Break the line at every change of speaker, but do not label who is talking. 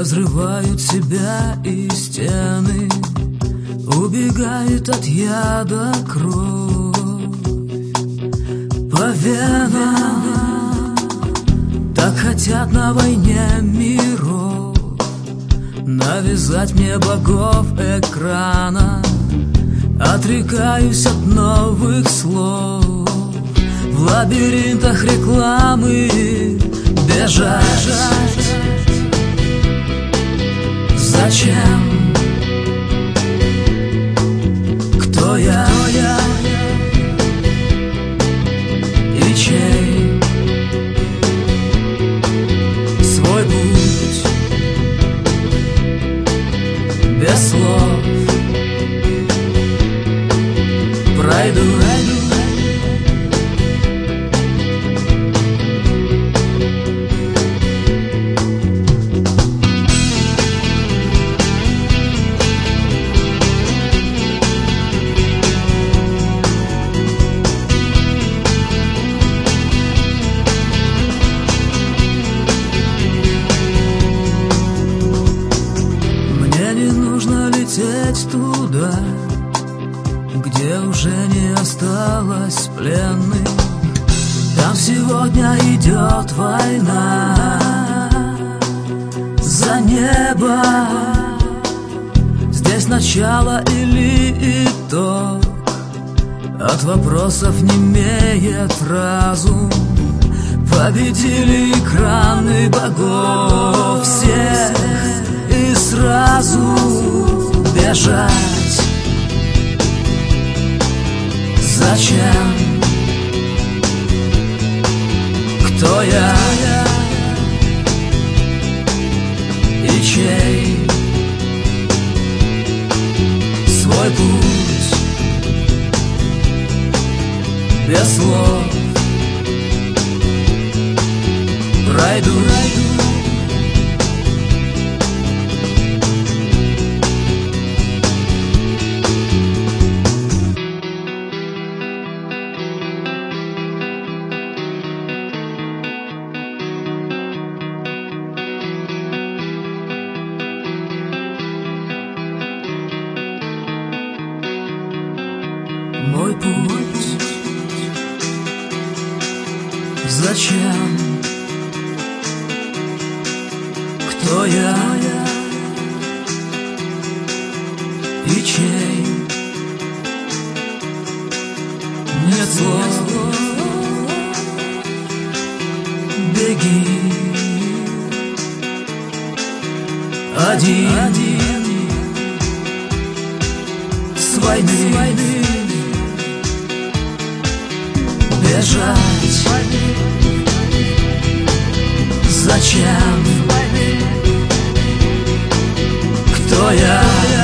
разрывают себя и стены, убегает от яда кровь по венам. Так хотят на войне миров навязать мне богов экрана. Отрекаюсь от новых слов, в лабиринтах рекламы бежать. Зачем? Кто я? И чей? Свой путь без слов пройду. Лететь туда, где уже не осталось пленных. Там сегодня идет война за небо. Здесь начало или итог, от вопросов немеет разум. Победили экраны богов всех и сразу бежать. Зачем? Кто я? И чей? Свой путь без слов пройду. Мой путь. Зачем? Кто я? И чей? Нет слов. Беги один с войны. Бежать. Зачем? Кто я?